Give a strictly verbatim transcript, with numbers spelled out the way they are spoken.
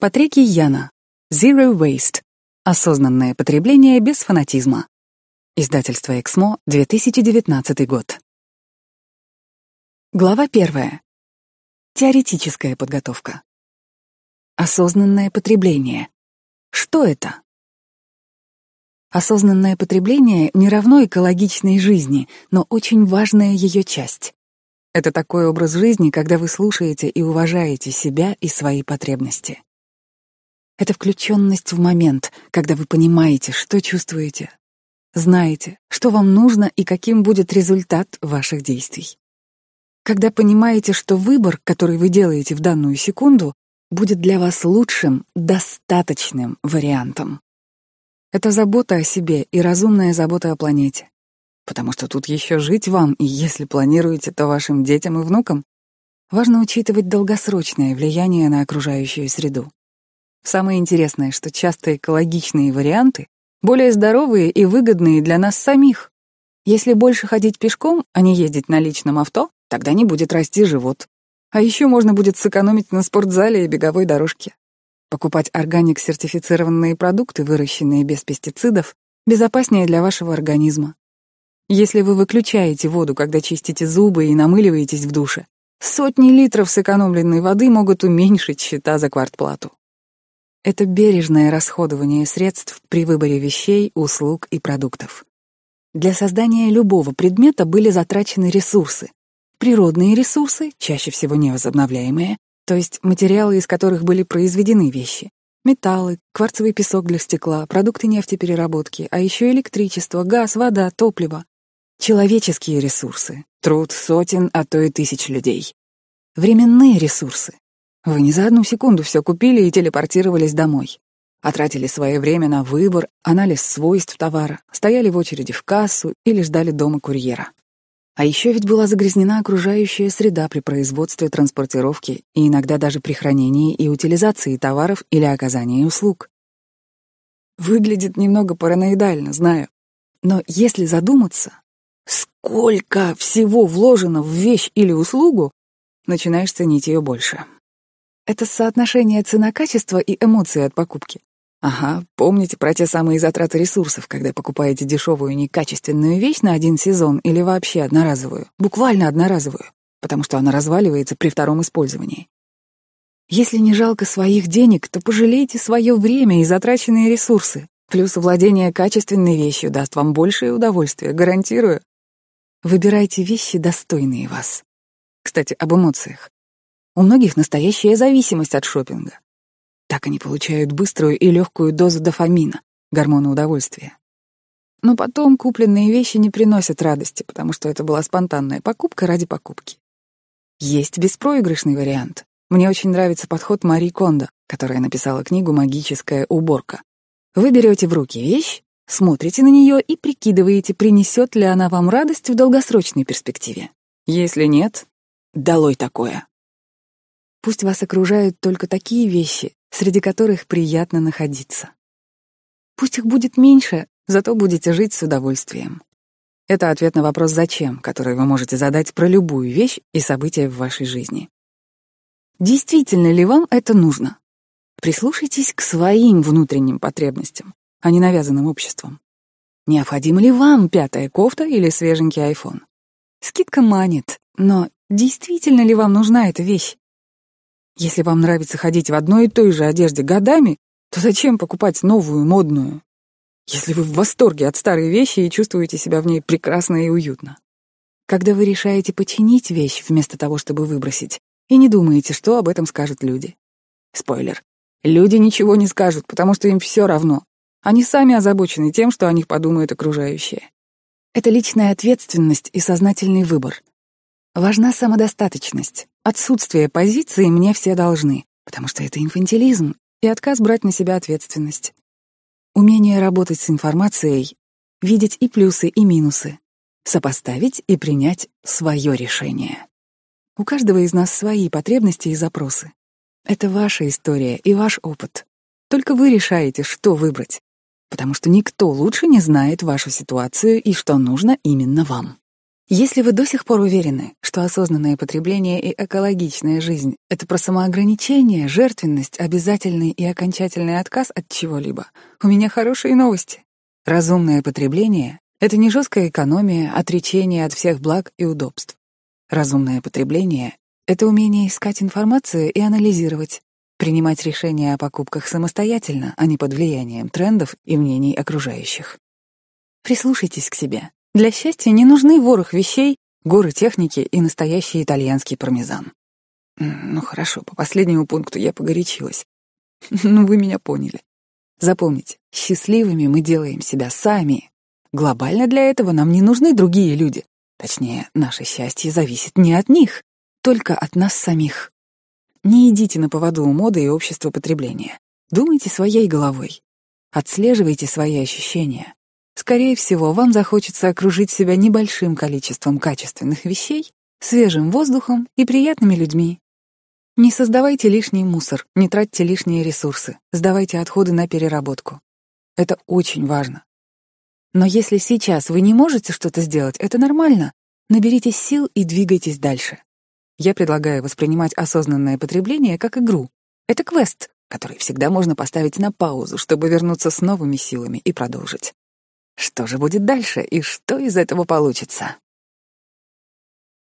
Патрики Яна. Zero Waste. Осознанное потребление без фанатизма. Издательство «Эксмо», две тысячи девятнадцатый год. Глава первая. Теоретическая подготовка. Осознанное потребление. Что это? Осознанное потребление не равно экологичной жизни, но очень важная ее часть. Это такой образ жизни, когда вы слушаете и уважаете себя и свои потребности. Это включенность в момент, когда вы понимаете, что чувствуете, знаете, что вам нужно и каким будет результат ваших действий. Когда понимаете, что выбор, который вы делаете в данную секунду, будет для вас лучшим, достаточным вариантом. Это забота о себе и разумная забота о планете. Потому что тут еще жить вам, и если планируете, то вашим детям и внукам. Важно учитывать долгосрочное влияние на окружающую среду. Самое интересное, что часто экологичные варианты более здоровые и выгодные для нас самих. Если больше ходить пешком, а не ездить на личном авто, тогда не будет расти живот. А еще можно будет сэкономить на спортзале и беговой дорожке. Покупать органик-сертифицированные продукты, выращенные без пестицидов, безопаснее для вашего организма. Если вы выключаете воду, когда чистите зубы и намыливаетесь в душе, сотни литров сэкономленной воды могут уменьшить счета за квартплату. Это бережное расходование средств при выборе вещей, услуг и продуктов. Для создания любого предмета были затрачены ресурсы. Природные ресурсы, чаще всего невозобновляемые, то есть материалы, из которых были произведены вещи. Металлы, кварцевый песок для стекла, продукты нефтепереработки, а еще электричество, газ, вода, топливо. Человеческие ресурсы, труд сотен, а то и тысяч людей. Временные ресурсы. Вы не за одну секунду все купили и телепортировались домой. А тратили свое время на выбор, анализ свойств товара, стояли в очереди в кассу или ждали дома курьера. А еще ведь была загрязнена окружающая среда при производстве, транспортировке и иногда даже при хранении и утилизации товаров или оказании услуг. Выглядит немного параноидально, знаю. Но если задуматься, сколько всего вложено в вещь или услугу, начинаешь ценить ее больше. Это соотношение цена-качество и эмоции от покупки. Ага, помните про те самые затраты ресурсов, когда покупаете дешевую некачественную вещь на один сезон или вообще одноразовую, буквально одноразовую, потому что она разваливается при втором использовании. Если не жалко своих денег, то пожалейте свое время и затраченные ресурсы. Плюс владение качественной вещью даст вам большее удовольствие, гарантирую. Выбирайте вещи, достойные вас. Кстати, об эмоциях. У многих настоящая зависимость от шопинга. Так они получают быструю и легкую дозу дофамина, гормона удовольствия. Но потом купленные вещи не приносят радости, потому что это была спонтанная покупка ради покупки. Есть беспроигрышный вариант. Мне очень нравится подход Мари Кондо, которая написала книгу «Магическая уборка». Вы берете в руки вещь, смотрите на нее и прикидываете, принесет ли она вам радость в долгосрочной перспективе. Если нет, долой такое. Пусть вас окружают только такие вещи, среди которых приятно находиться. Пусть их будет меньше, зато будете жить с удовольствием. Это ответ на вопрос «зачем?», который вы можете задать про любую вещь и событие в вашей жизни. Действительно ли вам это нужно? Прислушайтесь к своим внутренним потребностям, а не навязанным обществом. Необходима ли вам пятая кофта или свеженький айфон? Скидка манит, но действительно ли вам нужна эта вещь? Если вам нравится ходить в одной и той же одежде годами, то зачем покупать новую, модную? Если вы в восторге от старой вещи и чувствуете себя в ней прекрасно и уютно. Когда вы решаете починить вещь вместо того, чтобы выбросить, и не думаете, что об этом скажут люди. Спойлер. Люди ничего не скажут, потому что им все равно. Они сами озабочены тем, что о них подумают окружающие. Это личная ответственность и сознательный выбор. Важна самодостаточность, отсутствие позиции «мне все должны», потому что это инфантилизм и отказ брать на себя ответственность. Умение работать с информацией, видеть и плюсы, и минусы, сопоставить и принять свое решение. У каждого из нас свои потребности и запросы. Это ваша история и ваш опыт. Только вы решаете, что выбрать, потому что никто лучше не знает вашу ситуацию и что нужно именно вам. Если вы до сих пор уверены, что осознанное потребление и экологичная жизнь — это про самоограничение, жертвенность, обязательный и окончательный отказ от чего-либо, у меня хорошие новости. Разумное потребление — это не жесткая экономия, отречение от всех благ и удобств. Разумное потребление — это умение искать информацию и анализировать, принимать решения о покупках самостоятельно, а не под влиянием трендов и мнений окружающих. Прислушайтесь к себе. Для счастья не нужны ворох вещей, горы техники и настоящий итальянский пармезан. Ну хорошо, по последнему пункту я погорячилась. Ну вы меня поняли. Запомните, счастливыми мы делаем себя сами. Глобально для этого нам не нужны другие люди. Точнее, наше счастье зависит не от них, только от нас самих. Не идите на поводу у моды и общества потребления. Думайте своей головой. Отслеживайте свои ощущения. Скорее всего, вам захочется окружить себя небольшим количеством качественных вещей, свежим воздухом и приятными людьми. Не создавайте лишний мусор, не тратьте лишние ресурсы, сдавайте отходы на переработку. Это очень важно. Но если сейчас вы не можете что-то сделать, это нормально. Наберитесь сил и двигайтесь дальше. Я предлагаю воспринимать осознанное потребление как игру. Это квест, который всегда можно поставить на паузу, чтобы вернуться с новыми силами и продолжить. Что же будет дальше и что из этого получится?